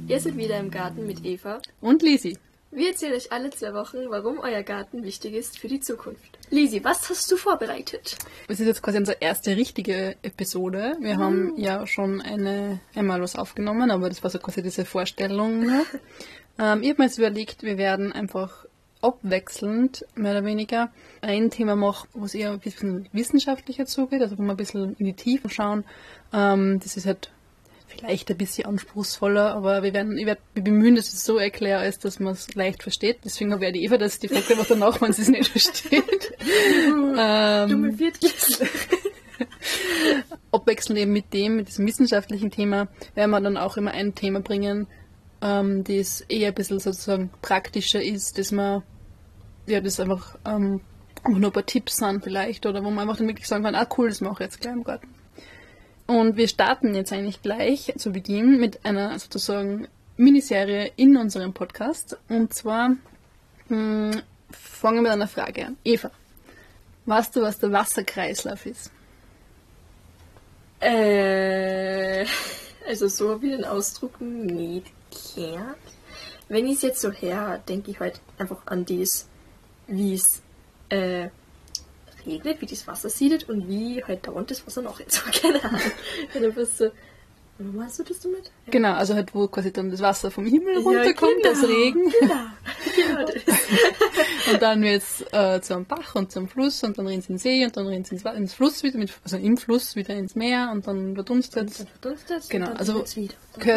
Ihr seid wieder im Garten mit Eva und Lisi. Wir erzählen euch alle 2 Wochen, warum euer Garten wichtig ist für die Zukunft. Lisi, was hast du vorbereitet? Das ist jetzt quasi unsere erste richtige Episode. Wir haben ja schon einmal was aufgenommen, aber das war so quasi diese Vorstellung. Ich habe mir jetzt überlegt, wir werden einfach abwechselnd, mehr oder weniger, ein Thema machen, wo es eher ein bisschen wissenschaftlicher zugeht, also wo wir ein bisschen in die Tiefe schauen. Das ist halt vielleicht ein bisschen anspruchsvoller, aber wir bemühen, dass es so erklärt ist, dass man es leicht versteht. Deswegen habe ich die Eva, dass die Frage macht danach, wenn sie es nicht versteht. Dumme Viertklässler. Abwechselnd eben mit diesem wissenschaftlichen Thema, werden wir dann auch immer ein Thema bringen, das eher ein bisschen sozusagen praktischer ist, dass man, ja, das einfach nur ein paar Tipps sind vielleicht, oder wo man einfach dann wirklich sagen kann, cool, das mache ich jetzt gleich im Garten. Und wir starten jetzt eigentlich gleich zu Beginn mit einer sozusagen Miniserie in unserem Podcast. Und zwar fangen wir mit einer Frage an. Eva, weißt du, was der Wasserkreislauf ist? Also so wie den Ausdruck nicht gehört. Wenn ich es jetzt so her, denke ich halt einfach an das, wie es regnet, wie das Wasser siedet und wie halt dauernd das Wasser noch jetzt. Keine Ahnung. So, meinst du das damit? Ja. Genau, also halt wo quasi dann das Wasser vom Himmel runterkommt, genau, das Regen. Genau das. Und dann wird es zu einem Bach und zum Fluss und dann rennt es in den See und dann rennt es ins Fluss wieder, also im Fluss wieder ins Meer und dann verdunstet es. Genau, und dann also wieder.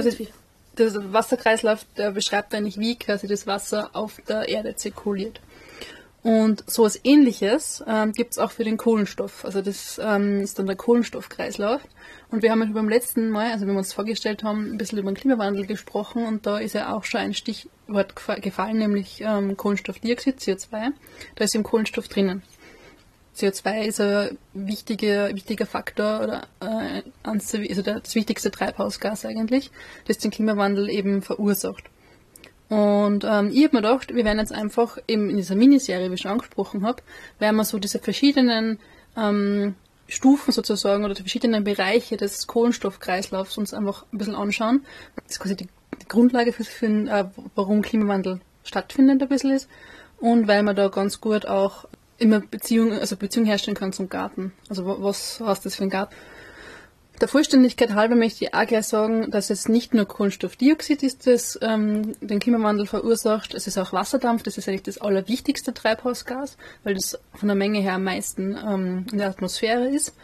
der Wasserkreislauf, der beschreibt eigentlich, wie quasi das Wasser auf der Erde zirkuliert. Und so etwas Ähnliches gibt es auch für den Kohlenstoff. Also das ist dann der Kohlenstoffkreislauf. Und wir haben ja beim letzten Mal, also wenn wir uns vorgestellt haben, ein bisschen über den Klimawandel gesprochen und da ist ja auch schon ein Stichwort gefallen, nämlich Kohlenstoffdioxid, CO2. Da ist im Kohlenstoff drinnen. CO2 ist ein wichtiger Faktor oder also das wichtigste Treibhausgas eigentlich, das den Klimawandel eben verursacht. Und ich habe mir gedacht, wir werden jetzt einfach eben in dieser Miniserie, wie ich schon angesprochen habe, werden wir so diese verschiedenen Stufen sozusagen oder die verschiedenen Bereiche des Kohlenstoffkreislaufs uns einfach ein bisschen anschauen. Das ist quasi die Grundlage warum Klimawandel stattfindet ein bisschen ist und weil man da ganz gut auch immer Beziehung herstellen kann zum Garten. Also was heißt das für ein Garten? Der Vollständigkeit halber möchte ich auch gleich sagen, dass es nicht nur Kohlenstoffdioxid ist, das den Klimawandel verursacht, es ist auch Wasserdampf, das ist eigentlich das allerwichtigste Treibhausgas, weil das von der Menge her am meisten in der Atmosphäre ist.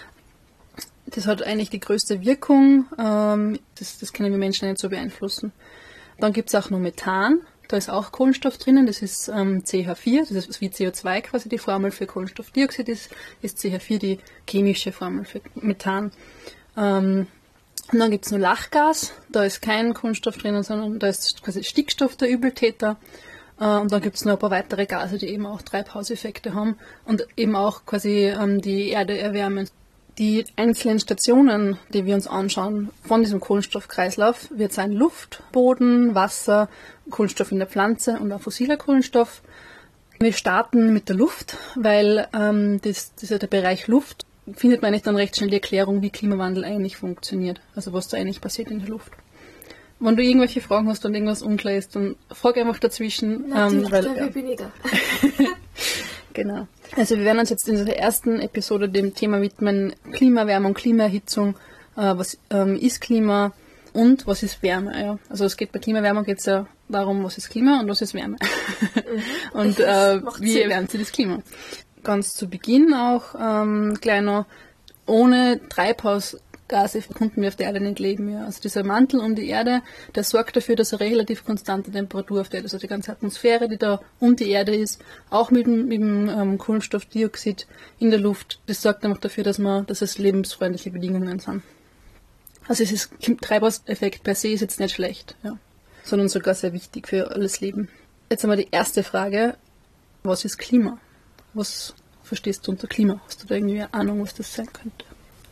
Das hat eigentlich die größte Wirkung, das können wir Menschen nicht so beeinflussen. Dann gibt es auch noch Methan, da ist auch Kohlenstoff drinnen, das ist CH4, das ist wie CO2 quasi die Formel für Kohlenstoffdioxid ist CH4 die chemische Formel für Methan. Und dann gibt es noch Lachgas, da ist kein Kohlenstoff drinnen, sondern da ist quasi Stickstoff der Übeltäter. Und dann gibt es noch ein paar weitere Gase, die eben auch Treibhauseffekte haben und eben auch quasi die Erde erwärmen. Die einzelnen Stationen, die wir uns anschauen von diesem Kohlenstoffkreislauf, wird sein Luft, Boden, Wasser, Kohlenstoff in der Pflanze und auch fossiler Kohlenstoff. Wir starten mit der Luft, weil der Bereich Luft findet man nicht dann recht schnell die Erklärung, wie Klimawandel eigentlich funktioniert, also was da eigentlich passiert in der Luft. Wenn du irgendwelche Fragen hast und irgendwas unklar ist, dann frag einfach dazwischen. Natürlich, bin ich da. Genau. Also wir werden uns jetzt in dieser ersten Episode dem Thema widmen, Klimawärmung, Klimaerhitzung, was ist Klima und was ist Wärme. Ja. Also es geht bei Klimawärmung geht's ja darum, was ist Klima und was ist Wärme. Und wie erwärmt sich das Klima. Ganz zu Beginn auch gleich noch, ohne Treibhausgase konnten wir auf der Erde nicht leben. Ja. Also dieser Mantel um die Erde, der sorgt dafür, dass eine relativ konstante Temperatur auf der Erde, also die ganze Atmosphäre, die da um die Erde ist, auch mit dem Kohlenstoffdioxid in der Luft, das sorgt einfach dafür, dass es lebensfreundliche Bedingungen sind. Also es Treibhauseffekt per se ist jetzt nicht schlecht, ja, sondern sogar sehr wichtig für alles Leben. Jetzt einmal die erste Frage, was ist Klima? Was verstehst du unter Klima? Hast du da irgendwie eine Ahnung, was das sein könnte?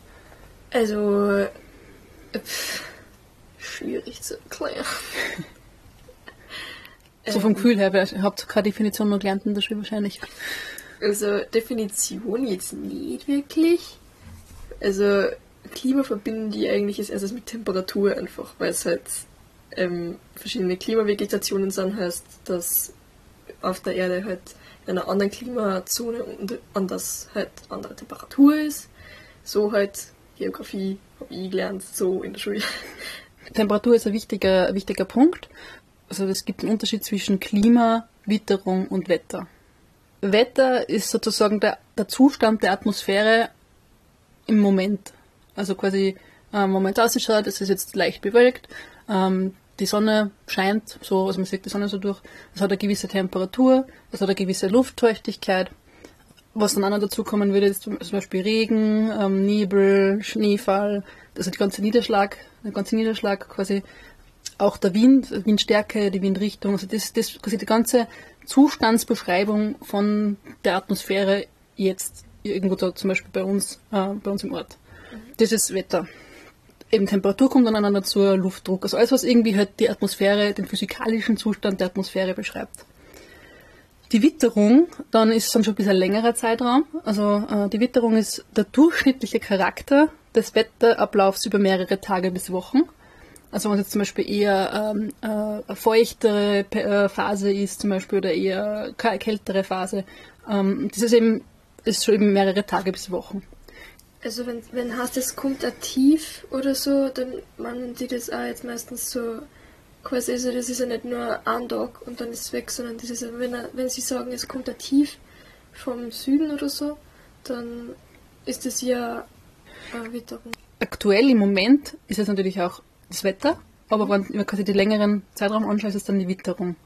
Also, schwierig zu erklären. So vom Gefühl her, ihr habt keine Definition noch gelernt in der Schule wahrscheinlich. Also, Definition jetzt nicht wirklich. Also, Klima verbinden die eigentlich als erstes mit Temperatur einfach, weil es halt verschiedene Klimavegetationen sind, heißt, dass auf der Erde halt in einer anderen Klimazone und anders halt andere Temperatur ist. So halt Geografie habe ich gelernt, so in der Schule. Temperatur ist ein wichtiger Punkt. Also es gibt einen Unterschied zwischen Klima, Witterung und Wetter. Wetter ist sozusagen der Zustand der Atmosphäre im Moment. Also quasi, wenn man jetzt ausschaut, es ist jetzt leicht bewölkt, die Sonne scheint, so, also man sieht die Sonne so durch, es hat eine gewisse Temperatur, es hat eine gewisse Luftfeuchtigkeit. Was dann auch noch dazu kommen würde, ist zum Beispiel Regen, Nebel, Schneefall, also der ganze Niederschlag quasi, auch der Wind, Windstärke, die Windrichtung, also das quasi die ganze Zustandsbeschreibung von der Atmosphäre jetzt irgendwo da, zum Beispiel bei uns im Ort. Das ist Wetter. Eben Temperatur kommt dann dazu, Luftdruck, also alles, was irgendwie halt die Atmosphäre, den physikalischen Zustand der Atmosphäre beschreibt. Die Witterung, dann ist schon ein bisschen längerer Zeitraum. Also die Witterung ist der durchschnittliche Charakter des Wetterablaufs über mehrere Tage bis Wochen. Also wenn es jetzt zum Beispiel eher eine feuchtere Phase ist, zum Beispiel, oder eher keine kältere Phase, das ist schon eben mehrere Tage bis Wochen. Also wenn heißt es kommt ein Tief oder so, dann meinen die das auch jetzt meistens so quasi, also das ist ja nicht nur ein Tag und dann ist es weg, sondern das ist ja, wenn sie sagen, es kommt ein Tief vom Süden oder so, dann ist das ja eine Witterung. Aktuell im Moment ist es natürlich auch das Wetter, aber wenn man quasi den längeren Zeitraum anschaut, ist es dann die Witterung.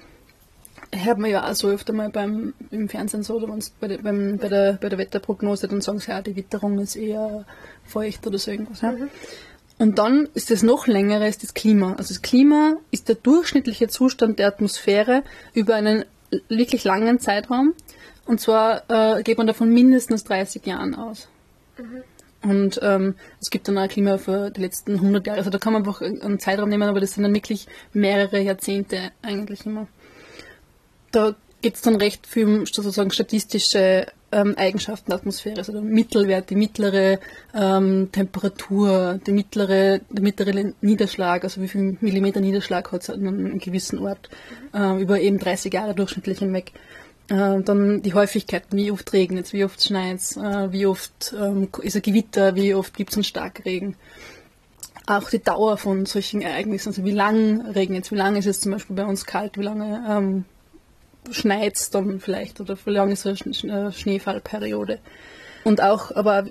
Hört man ja auch so öfter mal im Fernsehen so, oder bei der Wetterprognose, dann sagen sie ja, die Witterung ist eher feucht oder so irgendwas. Ja? Und dann ist das noch längere, ist das Klima. Also das Klima ist der durchschnittliche Zustand der Atmosphäre über einen wirklich langen Zeitraum. Und zwar geht man davon mindestens 30 Jahren aus. Und es gibt dann auch Klima für die letzten 100 Jahre. Also da kann man einfach einen Zeitraum nehmen, aber das sind dann wirklich mehrere Jahrzehnte eigentlich immer. Da gibt es dann recht viel sozusagen statistische Eigenschaften der Atmosphäre, also der Mittelwert, die mittlere Temperatur, der mittlere Niederschlag, also wie viel Millimeter Niederschlag hat es an einem gewissen Ort, über eben 30 Jahre durchschnittlich hinweg. Dann die Häufigkeiten, wie oft regnet es, wie oft schneit es, wie oft ist ein Gewitter, wie oft gibt es einen Starkregen. Auch die Dauer von solchen Ereignissen, also wie lang regnet es, wie lange ist es zum Beispiel bei uns kalt, wie lange schneit es dann vielleicht oder wie lange ist eine Schneefallperiode. Und auch aber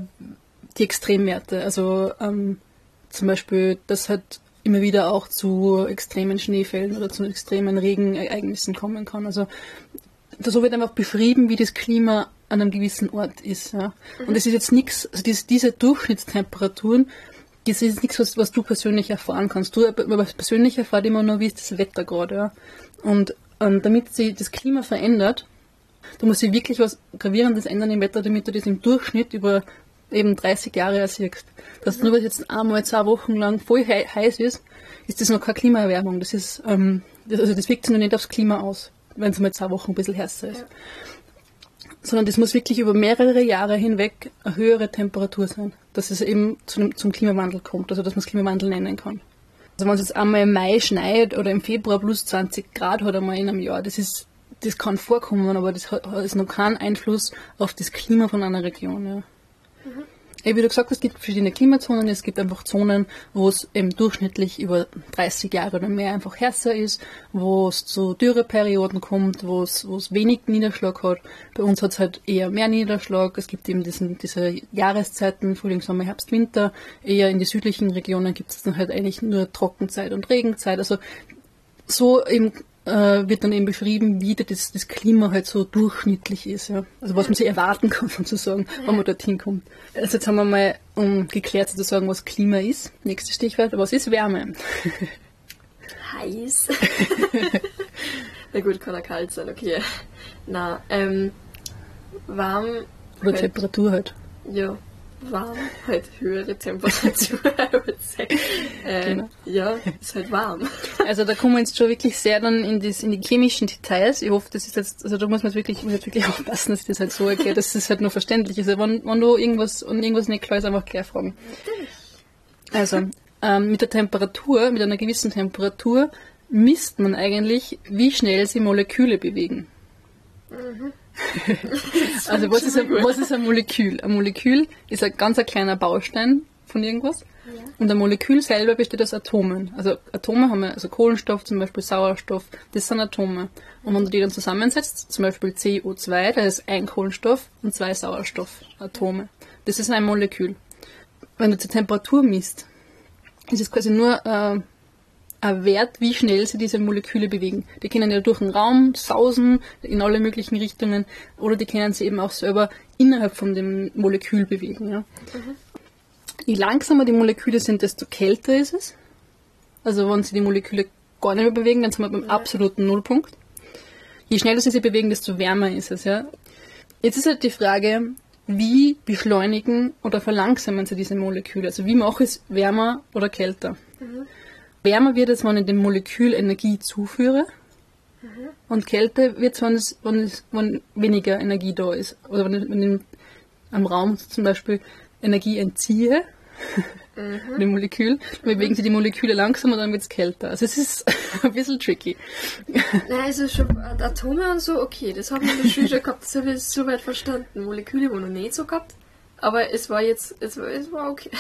die Extremwerte, also zum Beispiel, dass halt immer wieder auch zu extremen Schneefällen oder zu extremen Regenereignissen kommen kann. Also so wird einfach beschrieben, wie das Klima an einem gewissen Ort ist. Ja. Und es ist jetzt nichts, also diese Durchschnittstemperaturen, das ist nichts, was du persönlich erfahren kannst. Du persönlich erfährst immer nur, wie ist das Wetter gerade. Ja. Und damit sich das Klima verändert, da muss sich wirklich was Gravierendes ändern im Wetter, damit du das im Durchschnitt über eben 30 Jahre ersiehst. Dass nur weil es jetzt einmal 2 Wochen lang voll heiß ist das noch keine Klimaerwärmung. Das ist, das wirkt sich noch nicht aufs Klima aus, wenn es mal 2 Wochen ein bisschen heißer ist. Ja. Sondern das muss wirklich über mehrere Jahre hinweg eine höhere Temperatur sein, dass es eben zum Klimawandel kommt, also dass man es Klimawandel nennen kann. Also wenn es jetzt einmal im Mai schneit oder im Februar plus 20 Grad hat einmal in einem Jahr, das kann vorkommen, aber das hat noch keinen Einfluss auf das Klima von einer Region. Ja. Wie du gesagt hast, es gibt verschiedene Klimazonen, es gibt einfach Zonen, wo es eben durchschnittlich über 30 Jahre oder mehr einfach heißer ist, wo es zu Dürreperioden kommt, wo es wenig Niederschlag hat. Bei uns hat es halt eher mehr Niederschlag, es gibt eben diese Jahreszeiten, Frühling, Sommer, Herbst, Winter. Eher in die südlichen Regionen gibt es dann halt eigentlich nur Trockenzeit und Regenzeit. Also so eben wird dann eben beschrieben, wie das Klima halt so durchschnittlich ist. Ja. Also was man sich erwarten kann, sozusagen, wenn man dorthin kommt. Also jetzt haben wir mal geklärt, sozusagen, was Klima ist. Nächstes Stichwort, was ist Wärme? Heiß. Na gut, kann auch kalt sein, okay. Na, warm. Oder halt, Temperatur halt. Ja, warm, halt höhere Temperatur, I would say. Genau. Ja, ist halt warm. Also da kommen wir jetzt schon wirklich sehr dann in die chemischen Details. Ich hoffe, das ist jetzt, also da muss man wirklich aufpassen, dass ich das halt so erkläre, dass das halt nur verständlich ist. Also wenn du irgendwas nicht klar ist, einfach gleich fragen. Natürlich. Also, mit der Temperatur, mit einer gewissen Temperatur, misst man eigentlich, wie schnell sie Moleküle bewegen. Also was ist ein Molekül? Ein Molekül ist ein ganz kleiner Baustein von irgendwas. Ja. Und ein Molekül selber besteht aus Atomen. Also Atome haben wir, also Kohlenstoff, zum Beispiel Sauerstoff, das sind Atome. Und wenn du die dann zusammensetzt, zum Beispiel CO2, das ist ein Kohlenstoff und 2 Sauerstoffatome. Das ist ein Molekül. Wenn du die Temperatur misst, ist es quasi nur ein Wert, wie schnell sie diese Moleküle bewegen. Die können ja durch den Raum sausen, in alle möglichen Richtungen, oder die können sie eben auch selber innerhalb von dem Molekül bewegen. Ja. Je langsamer die Moleküle sind, desto kälter ist es. Also wenn sie die Moleküle gar nicht mehr bewegen, dann sind wir beim absoluten Nullpunkt. Je schneller sie sich bewegen, desto wärmer ist es. Ja. Jetzt ist halt die Frage, wie beschleunigen oder verlangsamen sie diese Moleküle? Also wie mache ich es wärmer oder kälter? Wärmer wird es, wenn ich dem Molekül Energie zuführe. Und kälter wird es, wenn weniger Energie da ist. Oder wenn ich am Raum zum Beispiel Energie entziehe, dem Molekül, dann bewegen sich die Moleküle langsamer, dann wird es kälter. Also es ist ein bisschen tricky. Nein, also schon Atome und so, okay, das haben wir in der Schule schon gehabt, das habe ich soweit verstanden. Moleküle wurden noch nicht so gehabt, aber es war okay.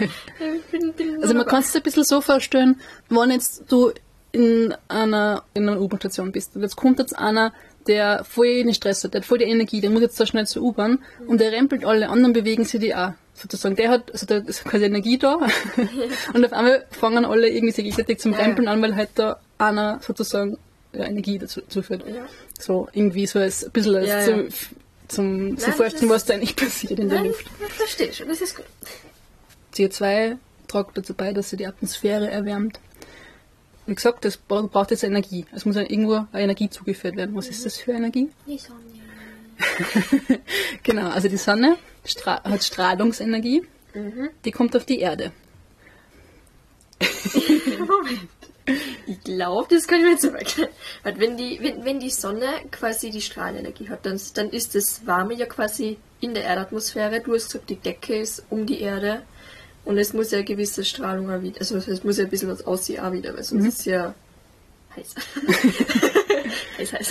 Also man kann es sich ein bisschen so vorstellen, wenn jetzt du in einer U-Bahn-Station bist und jetzt kommt jetzt einer, der voll den Stress hat, der hat voll die Energie, der muss jetzt so schnell zur U-Bahn und der rempelt alle anderen, bewegen sie die auch. Sozusagen, der ist quasi Energie da und auf einmal fangen alle irgendwie sich gegenseitig zum Rempeln an, weil halt da einer sozusagen Energie dazu zuführt. Ja. So irgendwie so als ein bisschen als zum vorstellen, was da eigentlich passiert in der Luft. Ich verstehe schon, das ist gut. CO2 trägt dazu bei, dass sie die Atmosphäre erwärmt. Wie gesagt, das braucht jetzt Energie. Es muss ja irgendwo eine Energie zugeführt werden. Was ist das für Energie? Die Sonne. Genau, also die Sonne hat Strahlungsenergie. Die kommt auf die Erde. Moment. Ich glaube, das kann ich mir jetzt so erklären. Wenn die Sonne quasi die Strahlenergie hat, dann ist das Warme ja quasi in der Erdatmosphäre. Du hast gesagt, die Decke ist um die Erde. Und es muss ja eine gewisse Strahlung auch wieder, also es muss ja ein bisschen was aussehen auch wieder, weil sonst ist es ja heiß. heiß.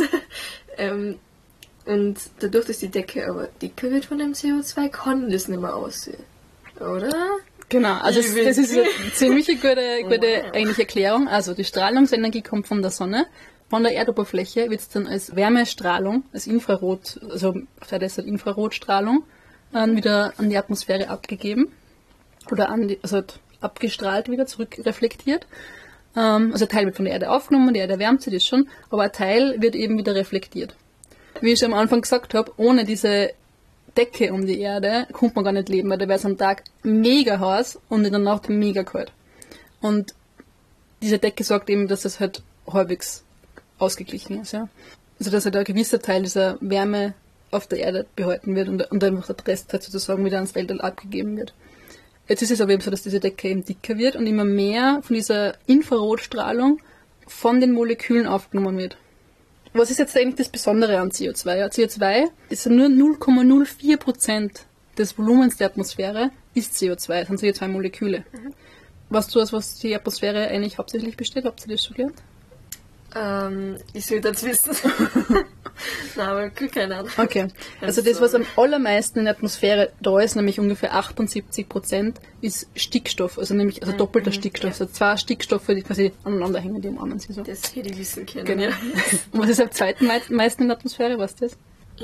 Und dadurch, dass die Decke aber dicker wird von dem CO2, kann das nicht mehr aussehen. Oder? Genau, also das ist eine ziemlich gute eigentlich Erklärung. Also die Strahlungsenergie kommt von der Sonne. Von der Erdoberfläche wird es dann als Wärmestrahlung, als Infrarot, also das heißt Infrarotstrahlung, wieder an die Atmosphäre abgegeben. Oder abgestrahlt wieder, zurückreflektiert. Also ein Teil wird von der Erde aufgenommen, die Erde erwärmt sich das schon, aber ein Teil wird eben wieder reflektiert. Wie ich schon am Anfang gesagt habe, ohne diese Decke um die Erde kommt man gar nicht leben, weil da wäre es am Tag mega heiß und in der Nacht mega kalt. Und diese Decke sorgt eben, dass es halt halbwegs ausgeglichen ist. Ja? Also dass halt ein gewisser Teil dieser Wärme auf der Erde behalten wird und einfach der Rest halt sozusagen wieder ans Weltall abgegeben wird. Jetzt ist es aber eben so, dass diese Decke eben dicker wird und immer mehr von dieser Infrarotstrahlung von den Molekülen aufgenommen wird. Was ist jetzt eigentlich das Besondere an CO2? Ja, CO2 ist ja nur 0,04% des Volumens der Atmosphäre ist CO2, das sind CO2-Moleküle. Weißt du, aus was die Atmosphäre eigentlich hauptsächlich besteht? Habt ihr das schon gelernt? Ich will das wissen. Nein, aber keine Ahnung. Okay, also das, was am allermeisten in der Atmosphäre da ist, nämlich ungefähr 78%, ist Stickstoff, also doppelter Stickstoff. Also 2 Stickstoffe, die quasi aneinander hängen, die umarmen sie so. Das hätte ich wissen können. Genau. Ja. Und was ist am zweitmeisten in der Atmosphäre, weißt du das?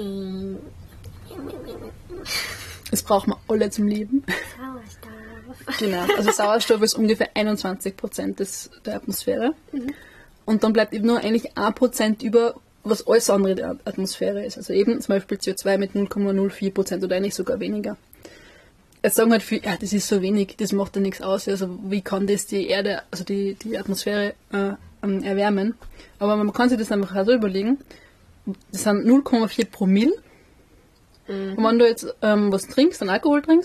Das brauchen wir alle zum Leben. Sauerstoff. Genau, also Sauerstoff ist ungefähr 21% der Atmosphäre. Und dann bleibt eben nur eigentlich 1% über, was alles andere der Atmosphäre ist. Also eben zum Beispiel CO2 mit 0,04% oder eigentlich sogar weniger. Jetzt sagen halt viele, ja, das ist so wenig, das macht ja nichts aus. Also wie kann das die Erde, also die Atmosphäre erwärmen? Aber man kann sich das einfach auch so überlegen. Das sind 0,4 Promille. Und wenn du jetzt was trinkst, einen Alkohol trinkst,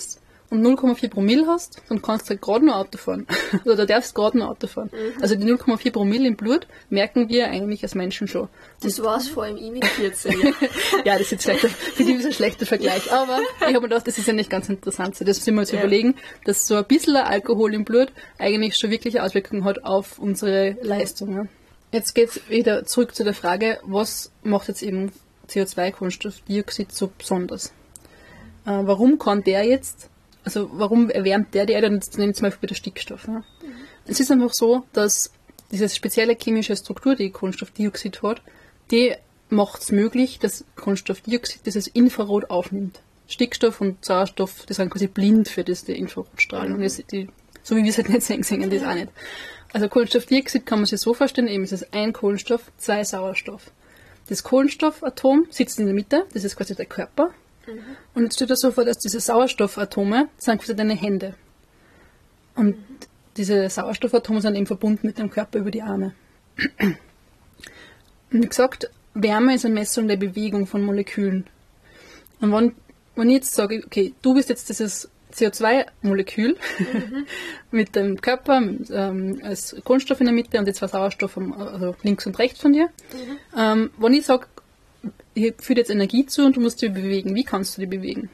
und 0,4 Promille hast, dann kannst du halt gerade nur Auto fahren. Oder du darfst gerade nur Auto fahren. Also die 0,4 Promille im Blut merken wir eigentlich als Menschen schon. Das war's vor allem ich mit 14 Jahren. Ja, das ist jetzt vielleicht für die ist ein schlechter Vergleich. Aber ich habe mir gedacht, das ist ja nicht ganz interessant. Das müssen wir uns überlegen, dass so ein bisschen Alkohol im Blut eigentlich schon wirklich Auswirkungen hat auf unsere Leistung. Ja. Jetzt geht's wieder zurück zu der Frage, was macht jetzt eben CO2, Kohlenstoffdioxid so besonders? Warum kann der jetzt, also warum erwärmt der die Erde, und jetzt nehme ich zum Beispiel der Stickstoff. Ja? Es ist einfach so, dass diese spezielle chemische Struktur, die Kohlenstoffdioxid hat, die macht es möglich, dass Kohlenstoffdioxid dieses Infrarot aufnimmt. Stickstoff und Sauerstoff, die sind quasi blind für die Infrarotstrahlung. So wie wir es halt nicht sehen das auch nicht. Also Kohlenstoffdioxid kann man sich so vorstellen, eben ist es ein Kohlenstoff, zwei Sauerstoff. Das Kohlenstoffatom sitzt in der Mitte, das ist quasi der Körper. Und jetzt steht dir so vor, dass diese Sauerstoffatome sind quasi deine Hände. Und diese Sauerstoffatome sind eben verbunden mit dem Körper über die Arme. Und wie gesagt, Wärme ist eine Messung der Bewegung von Molekülen. Und wenn ich jetzt sage, okay, du bist jetzt dieses CO2-Molekül mit dem Körper als Kohlenstoff in der Mitte und die zwei Sauerstoff also links und rechts von dir. Wenn ich sage, ich führe jetzt Energie zu und du musst dich bewegen, wie kannst du dich bewegen?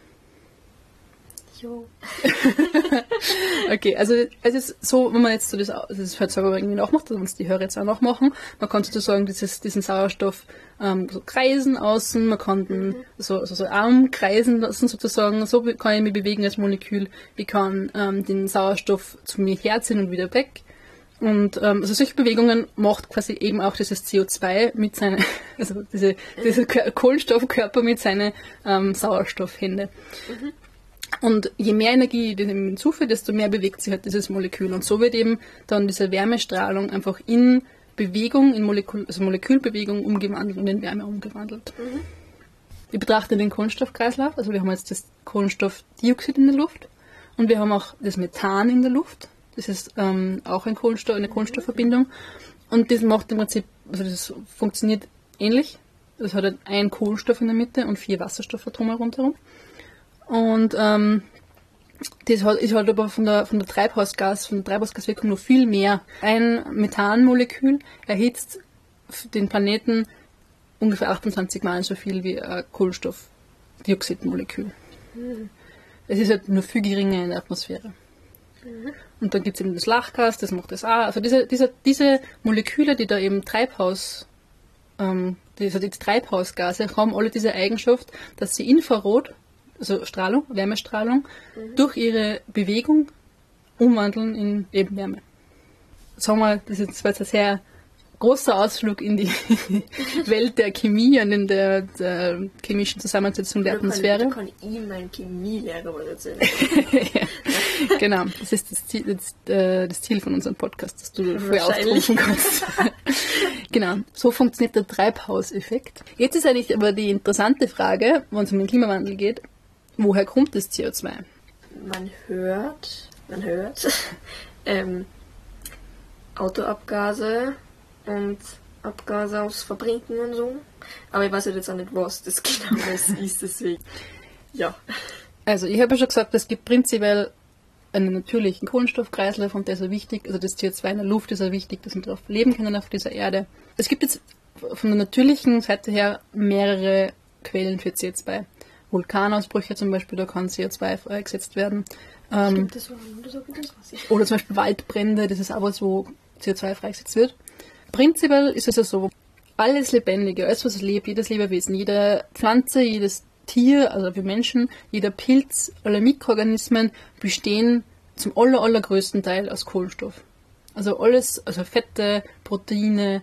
Jo. Okay, also es ist so, wenn man jetzt so das halt selber irgendwie nachmacht, also wenn es die Hörer jetzt auch nachmachen, man kann sozusagen diesen Sauerstoff so kreisen außen, man kann den so Arm kreisen lassen sozusagen, so kann ich mich bewegen als Molekül, ich kann den Sauerstoff zu mir herziehen und wieder weg. Und also solche Bewegungen macht quasi eben auch dieses CO2 mit seinen, also diese Kohlenstoffkörper mit seinen Sauerstoffhände. Und je mehr Energie ich dem hinzufüge, desto mehr bewegt sich halt dieses Molekül. Und so wird eben dann diese Wärmestrahlung einfach in Bewegung, in Molekülbewegung umgewandelt und in Wärme umgewandelt. Wir betrachten den Kohlenstoffkreislauf, also wir haben jetzt das Kohlenstoffdioxid in der Luft und wir haben auch das Methan in der Luft. Das ist auch eine Kohlenstoffverbindung. Und das macht im Prinzip, also das funktioniert ähnlich. Das hat halt einen Kohlenstoff in der Mitte und 4 Wasserstoffatome rundherum. Und das ist halt aber von der Treibhausgaswirkung noch viel mehr. Ein Methanmolekül erhitzt den Planeten ungefähr 28 Mal so viel wie ein Kohlenstoffdioxidmolekül. Es ist halt nur viel geringer in der Atmosphäre. Und dann gibt es eben das Lachgas, das macht das auch. Also diese Moleküle, die da eben die Treibhausgase haben alle diese Eigenschaft, dass sie Infrarot, also Strahlung, Wärmestrahlung, durch ihre Bewegung umwandeln in eben Wärme. Sagen wir, das war jetzt ein sehr großer Ausflug in die Welt der Chemie und in der chemischen Zusammensetzung der Atmosphäre. Da kann ich meinen Chemielehrer was erzählen. Ja, genau, das ist das Ziel von unserem Podcast, dass du vorher austrumpfen kannst. Genau, so funktioniert der Treibhauseffekt. Jetzt ist eigentlich aber die interessante Frage, wenn es um den Klimawandel geht, woher kommt das CO2? Man hört Autoabgase und Abgase aus Fabriken und so. Aber ich weiß jetzt auch nicht, was das genau ist, deswegen. Ja. Also ich habe ja schon gesagt, es gibt prinzipiell einen natürlichen Kohlenstoffkreislauf und der ist ja wichtig, also das CO2 in der Luft ist ja wichtig, dass wir darauf leben können auf dieser Erde. Es gibt jetzt von der natürlichen Seite her mehrere Quellen für CO2. Vulkanausbrüche zum Beispiel, da kann CO2 freigesetzt werden. Stimmt, das war das weiß ich. Oder zum Beispiel Waldbrände, das ist auch was, wo CO2 freigesetzt wird. Prinzipiell ist es ja so, alles Lebendige, alles was lebt, jedes Lebewesen, jede Pflanze, jedes Tier, also wir Menschen, jeder Pilz, alle Mikroorganismen bestehen zum allergrößten Teil aus Kohlenstoff. Also alles, also Fette, Proteine,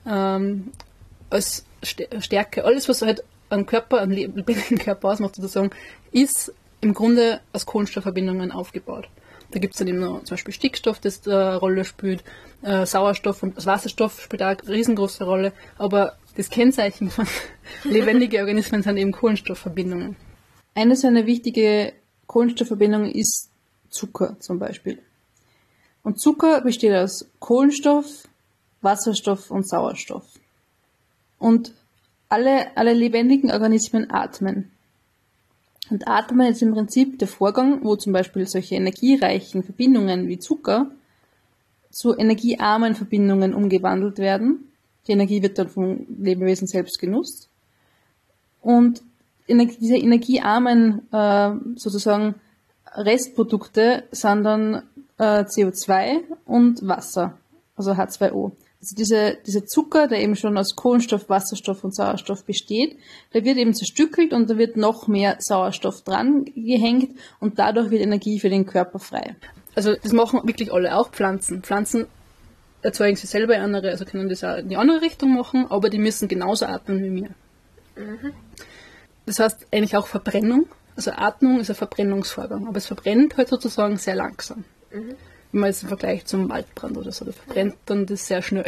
als Stärke, alles was halt am Körper, am lebendigen Körper ausmacht sozusagen, ist im Grunde aus Kohlenstoffverbindungen aufgebaut. Da gibt es dann eben noch zum Beispiel Stickstoff, das eine Rolle spielt, Sauerstoff und Wasserstoff spielt auch eine riesengroße Rolle, aber das Kennzeichen von lebendigen Organismen sind eben Kohlenstoffverbindungen. Eine so eine wichtige Kohlenstoffverbindung ist Zucker zum Beispiel. Und Zucker besteht aus Kohlenstoff, Wasserstoff und Sauerstoff. Und alle lebendigen Organismen atmen. Und Atmen ist im Prinzip der Vorgang, wo zum Beispiel solche energiereichen Verbindungen wie Zucker zu energiearmen Verbindungen umgewandelt werden. Die Energie wird dann vom Lebewesen selbst genutzt. Und diese energiearmen sozusagen Restprodukte sind dann CO2 und Wasser, also H2O. Also dieser Zucker, der eben schon aus Kohlenstoff, Wasserstoff und Sauerstoff besteht, der wird eben zerstückelt und da wird noch mehr Sauerstoff dran gehängt und dadurch wird Energie für den Körper frei. Also das machen wirklich alle, auch Pflanzen. Pflanzen erzeugen sich selber andere, also können das auch in die andere Richtung machen, aber die müssen genauso atmen wie wir. Das heißt eigentlich auch Verbrennung. Also Atmung ist ein Verbrennungsvorgang, aber es verbrennt halt sozusagen sehr langsam. Wenn man jetzt im Vergleich zum Waldbrand oder so, da verbrennt dann das sehr schnell.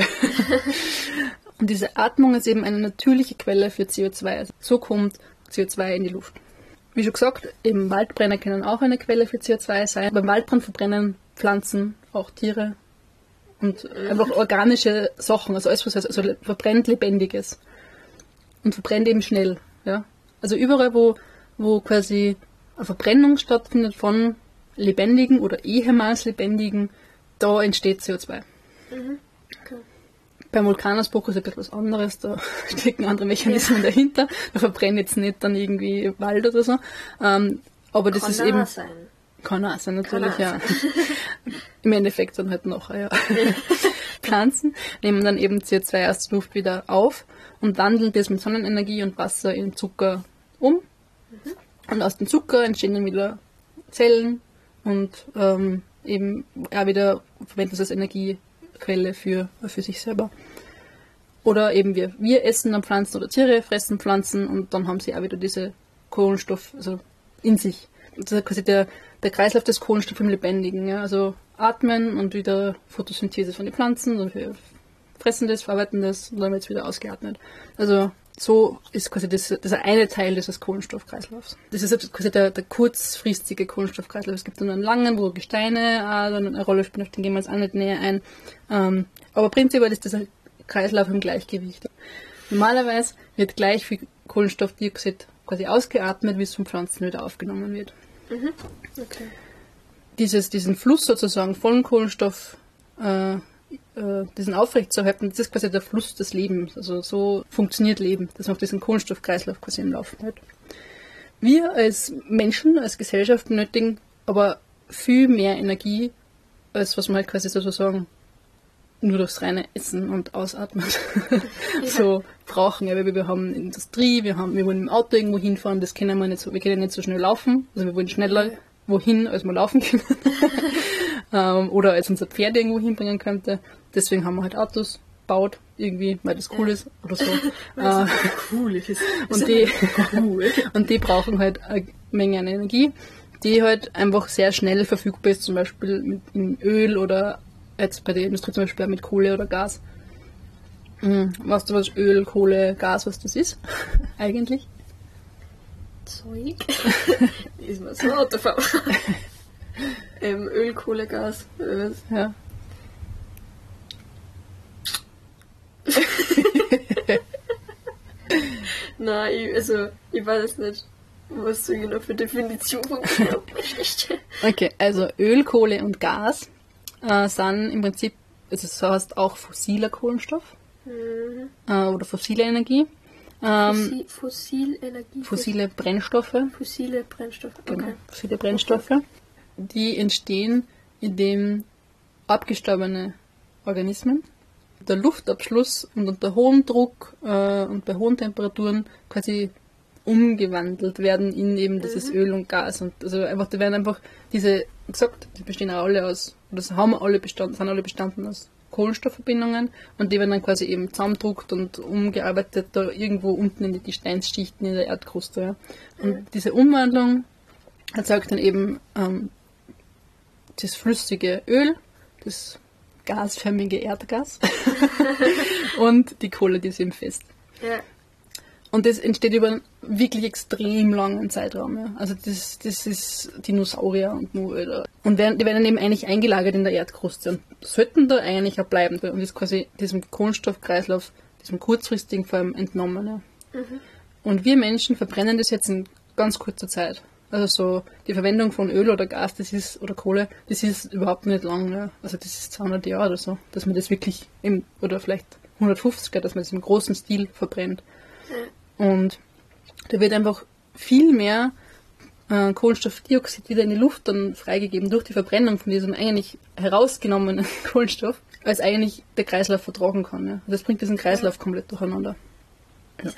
Und diese Atmung ist eben eine natürliche Quelle für CO2. Also so kommt CO2 in die Luft. Wie schon gesagt, eben Waldbrände können auch eine Quelle für CO2 sein. Beim Waldbrand verbrennen Pflanzen, auch Tiere und einfach organische Sachen, also alles, was also verbrennt Lebendiges. Und verbrennt eben schnell. Ja? Also überall, wo quasi eine Verbrennung stattfindet von Lebendigen oder ehemals Lebendigen, da entsteht CO2. Okay. Beim Vulkanausbruch ist ein bisschen was anderes, da stecken andere Mechanismen dahinter. Da verbrennt jetzt nicht dann irgendwie Wald oder so. Aber das ist eben. Kann auch sein, natürlich, ja. Im Endeffekt dann halt noch, ja. Pflanzen nehmen dann eben CO2 aus der Luft wieder auf und wandeln das mit Sonnenenergie und Wasser in Zucker um. Und aus dem Zucker entstehen dann wieder Zellen und eben auch wieder verwendet das als Energiequelle für sich selber. Oder eben wir essen dann Pflanzen oder Tiere fressen Pflanzen und dann haben sie auch wieder diese Kohlenstoff also in sich. Das ist quasi der Kreislauf des Kohlenstoffs im Lebendigen. Ja? Also atmen und wieder Photosynthese von den Pflanzen, dann wir fressen das, verarbeiten das und dann wird es wieder ausgeatmet. Also so ist quasi das eine Teil dieses Kohlenstoffkreislaufs. Das ist quasi der kurzfristige Kohlenstoffkreislauf. Es gibt dann einen langen, wo Gesteine dann eine Rolle spielen, auf den gehen wir jetzt auch nicht näher ein. Aber prinzipiell ist dieser Kreislauf im Gleichgewicht. Normalerweise wird gleich viel Kohlenstoffdioxid quasi ausgeatmet, wie es von Pflanzen wieder aufgenommen wird. Okay. Diesen Fluss sozusagen von Kohlenstoff diesen aufrechtzuerhalten, das ist quasi der Fluss des Lebens. Also so funktioniert Leben, dass man auf diesen Kohlenstoffkreislauf quasi im Laufen hält. Wir als Menschen, als Gesellschaft benötigen aber viel mehr Energie, als was man halt quasi sozusagen nur durchs reine Essen und Ausatmen so brauchen. Ja, weil wir haben Industrie, wir wollen mit dem Auto irgendwo hinfahren, das können wir nicht so, wir können nicht so schnell laufen, also wir wollen schneller wohin, als wir laufen können. Oder als unser Pferd irgendwo hinbringen könnte. Deswegen haben wir halt Autos baut irgendwie, weil das cool ist oder so. Cool ist. Und die brauchen halt eine Menge an Energie, die halt einfach sehr schnell verfügbar ist, zum Beispiel in Öl oder jetzt bei der Industrie zum Beispiel auch mit Kohle oder Gas. Weißt du, was Öl, Kohle, Gas, was das ist? Eigentlich? Zeug? Ist mal so Autofahren. Öl, Kohle, Gas. Ja. Nein, ich weiß nicht, was du genau für Definition von Geschichte. Okay, also Öl, Kohle und Gas sind im Prinzip, also das heißt auch fossiler Kohlenstoff oder fossile Energie. Fossile Energie? Fossile Brennstoffe. Fossile Brennstoffe, okay. Genau, fossile Brennstoffe. Die entstehen, indem abgestorbene Organismen der Luftabschluss und unter hohem Druck und bei hohen Temperaturen quasi umgewandelt werden in eben dieses Öl und Gas. Und also einfach, da werden einfach diese, wie gesagt, die bestehen auch alle aus, oder sind alle bestanden aus Kohlenstoffverbindungen und die werden dann quasi eben zusammendruckt und umgearbeitet da irgendwo unten in die Gesteinsschichten in der Erdkruste. Ja. Und diese Umwandlung erzeugt dann eben das flüssige Öl, das gasförmige Erdgas und die Kohle, die ist eben fest. Ja. Und das entsteht über einen wirklich extrem langen Zeitraum. Ja. Also das ist Dinosaurier und Urwälder. Und die werden dann eben eigentlich eingelagert in der Erdkruste und sollten da eigentlich auch bleiben und ist quasi diesem Kohlenstoffkreislauf, diesem kurzfristigen vor allem entnommen. Ja. Und wir Menschen verbrennen das jetzt in ganz kurzer Zeit. Also so die Verwendung von Öl oder Gas, oder Kohle, das ist überhaupt nicht lang. Ne? Also das ist 200 Jahre oder so, dass man das wirklich oder vielleicht 150er, dass man das im großen Stil verbrennt. Und da wird einfach viel mehr Kohlenstoffdioxid wieder in die Luft dann freigegeben durch die Verbrennung von diesem eigentlich herausgenommenen Kohlenstoff, als eigentlich der Kreislauf vertragen kann. Ja. Das bringt diesen Kreislauf komplett durcheinander. Ja.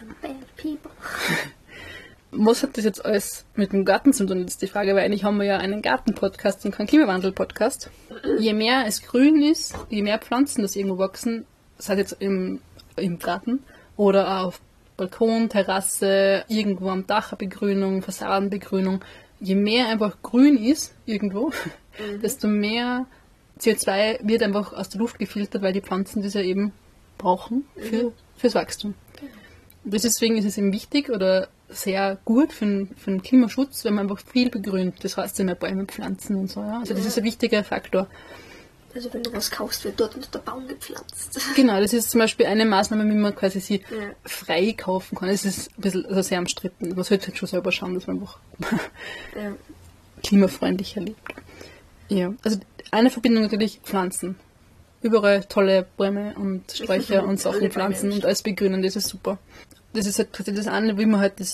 Was hat das jetzt alles mit dem Garten zu tun? Das ist die Frage, weil eigentlich haben wir ja einen Garten-Podcast und keinen Klimawandel-Podcast. Je mehr es grün ist, je mehr Pflanzen das irgendwo wachsen, sei es jetzt im Garten oder auf Balkon, Terrasse, irgendwo am Dach eine Begrünung, Fassadenbegrünung. Je mehr einfach grün ist irgendwo, desto mehr CO2 wird einfach aus der Luft gefiltert, weil die Pflanzen das ja eben brauchen fürs Wachstum. Deswegen ist es eben wichtig oder sehr gut für den Klimaschutz, wenn man einfach viel begrünt. Das heißt, immer Bäume pflanzen und so. Ja? Also das ist ein wichtiger Faktor. Also wenn du was kaufst, wird dort nicht der Baum gepflanzt. Genau, das ist zum Beispiel eine Maßnahme, wie man quasi sie frei kaufen kann. Das ist ein bisschen sehr umstritten. Man sollte halt schon selber schauen, dass man einfach klimafreundlicher lebt. Ja, also eine Verbindung natürlich Pflanzen. Überall tolle Bäume und Sträucher und Sachen pflanzen und alles begrünen, das ist super. Das ist halt das eine, wie man halt das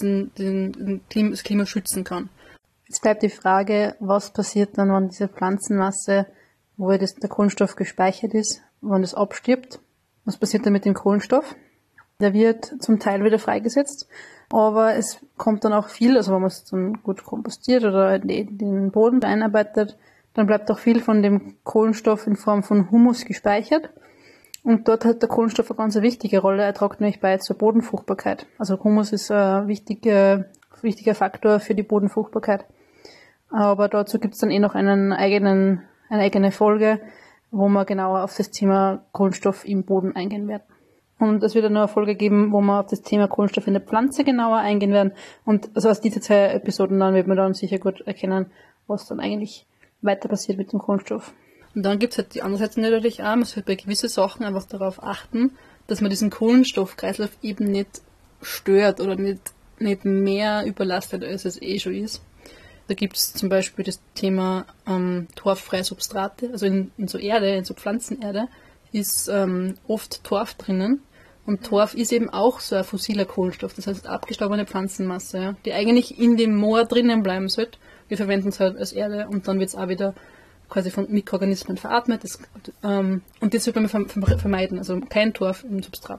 Klima schützen kann. Jetzt bleibt die Frage, was passiert dann, wenn diese Pflanzenmasse, wo der Kohlenstoff gespeichert ist, wenn das abstirbt? Was passiert dann mit dem Kohlenstoff? Der wird zum Teil wieder freigesetzt, aber es kommt dann auch viel, also wenn man es dann gut kompostiert oder den Boden einarbeitet, dann bleibt auch viel von dem Kohlenstoff in Form von Humus gespeichert. Und dort hat der Kohlenstoff eine ganz wichtige Rolle. Er trägt nämlich bei zur Bodenfruchtbarkeit. Also Humus ist ein wichtiger Faktor für die Bodenfruchtbarkeit. Aber dazu gibt es dann noch eine eigene Folge, wo wir genauer auf das Thema Kohlenstoff im Boden eingehen werden. Und es wird dann noch eine Folge geben, wo wir auf das Thema Kohlenstoff in der Pflanze genauer eingehen werden. Und also aus diesen 2 Episoden dann wird man dann sicher gut erkennen, was dann eigentlich weiter passiert mit dem Kohlenstoff. Und dann gibt es halt die andere Seite natürlich auch, man sollte bei gewissen Sachen einfach darauf achten, dass man diesen Kohlenstoffkreislauf eben nicht stört oder nicht mehr überlastet, als es eh schon ist. Da gibt es zum Beispiel das Thema torffreie Substrate, also in so Erde, in so Pflanzenerde, ist oft Torf drinnen. Und Torf ist eben auch so ein fossiler Kohlenstoff, das heißt abgestorbene Pflanzenmasse, ja, die eigentlich in dem Moor drinnen bleiben sollte. Wir verwenden es halt als Erde und dann wird es auch wieder quasi von Mikroorganismen veratmet. Und das sollte man vermeiden, also kein Torf im Substrat.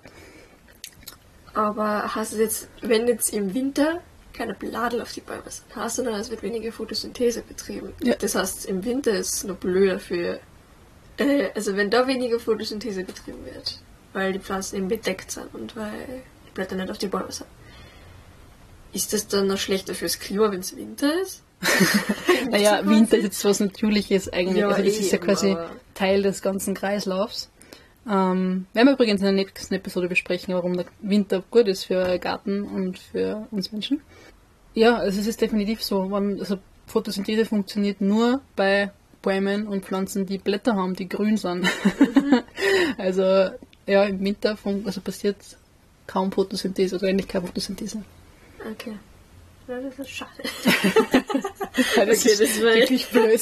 Aber heißt es jetzt, wenn jetzt im Winter keine Bladel auf die Bäume sind, heißt es dann, es wird weniger Photosynthese betrieben. Ja. Das heißt, im Winter ist es noch blöder für, also wenn da weniger Photosynthese betrieben wird, weil die Pflanzen eben bedeckt sind und weil die Blätter nicht auf die Bäume sind. Ist das dann noch schlechter fürs Klima, wenn es Winter ist? Naja, Winter ist jetzt was Natürliches eigentlich. Ja, also das ist ja quasi Teil des ganzen Kreislaufs. Werden wir übrigens in der nächsten Episode besprechen, warum der Winter gut ist für Garten und für uns Menschen. Ja, also es ist definitiv so. Also Photosynthese funktioniert nur bei Bäumen und Pflanzen, die Blätter haben, die grün sind. Also ja, im Winter passiert kaum Photosynthese oder eigentlich keine Photosynthese. Okay. Ja, das ist schade. Ja, das ist wirklich blöd.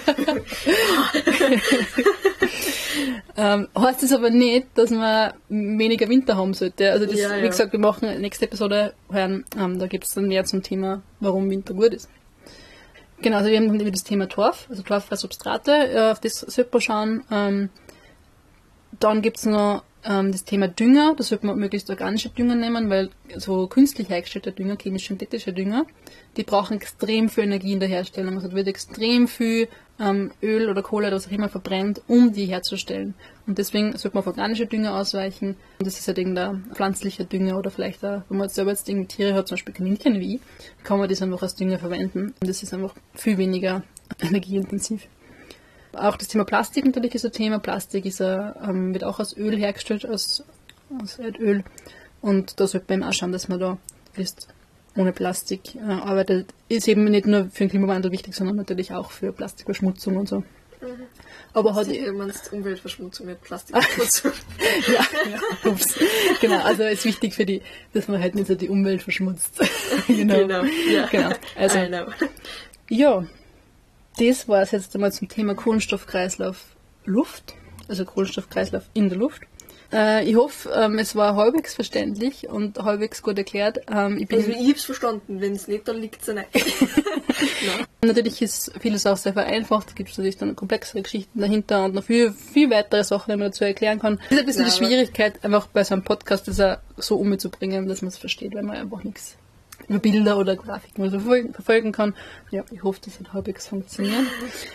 Heißt es aber nicht, dass man weniger Winter haben sollte. Also das, wie gesagt, wir machen nächste Episode hören, da gibt es dann mehr zum Thema, warum Winter gut ist. Genau, also wir haben dann über das Thema Torf, also torffreie Substrate, auf das sollte man schauen. Dann gibt es noch das Thema Dünger, da sollte man möglichst organische Dünger nehmen, weil so künstlich hergestellter Dünger, chemisch-synthetischer Dünger, die brauchen extrem viel Energie in der Herstellung. Also da wird extrem viel Öl oder Kohle oder was auch immer verbrennt, um die herzustellen. Und deswegen sollte man auf organische Dünger ausweichen. Und das ist halt irgendein pflanzlicher Dünger oder vielleicht auch, wenn man selber jetzt irgendwie Tiere hat, zum Beispiel Kaninchen wie, kann man das einfach als Dünger verwenden. Und das ist einfach viel weniger energieintensiv. Auch das Thema Plastik natürlich ist ein Thema. Plastik wird auch aus Öl hergestellt, aus Erdöl. Und da sollte man eben auch schauen, dass man da ohne Plastik arbeitet. Ist eben nicht nur für den Klimawandel wichtig, sondern natürlich auch für Plastikverschmutzung und so. Aber hat Du meinst Umweltverschmutzung mit Plastikverschmutzung. ja, ups. Genau, also ist wichtig für dass man halt nicht so die Umwelt verschmutzt. Genau. Ja. Genau. Also, I know. ja, das war es jetzt einmal zum Thema Kohlenstoffkreislauf Luft, also Kohlenstoffkreislauf in der Luft. Ich hoffe, es war halbwegs verständlich und halbwegs gut erklärt. Ich hab's verstanden, wenn es nicht, dann liegt es nicht. Natürlich ist vieles auch sehr vereinfacht, es gibt natürlich dann komplexere Geschichten dahinter und noch viel, viel weitere Sachen, die man dazu erklären kann. Es ist ein bisschen die Schwierigkeit, einfach bei so einem Podcast das auch so umzubringen, dass man es versteht, weil man einfach nichts über Bilder oder Grafiken oder so verfolgen kann. Ja, ich hoffe, das hat halbwegs funktioniert.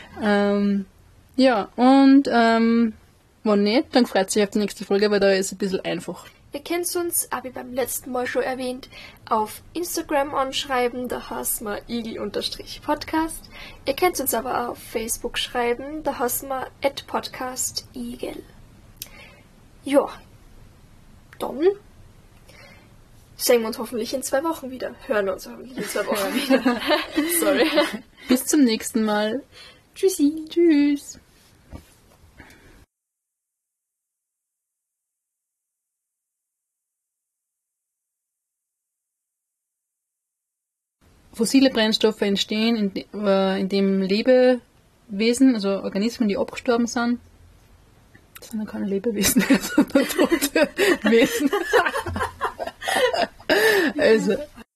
Wenn nicht, dann freut sich auf die nächste Folge, weil da ist es ein bisschen einfach. Ihr könnt uns, wie beim letzten Mal schon erwähnt, auf Instagram anschreiben, da heißt man igel_podcast. Ihr könnt uns aber auch auf Facebook schreiben, da heißt man @podcastigel. Ja, dann sehen wir uns hoffentlich in 2 Wochen wieder. Hören uns hoffentlich in 2 Wochen wieder. Sorry. Bis zum nächsten Mal. Tschüssi. Tschüss. Fossile Brennstoffe entstehen, indem Lebewesen, also Organismen, die abgestorben sind, das sind ja keine Lebewesen, sondern tote Wesen. Also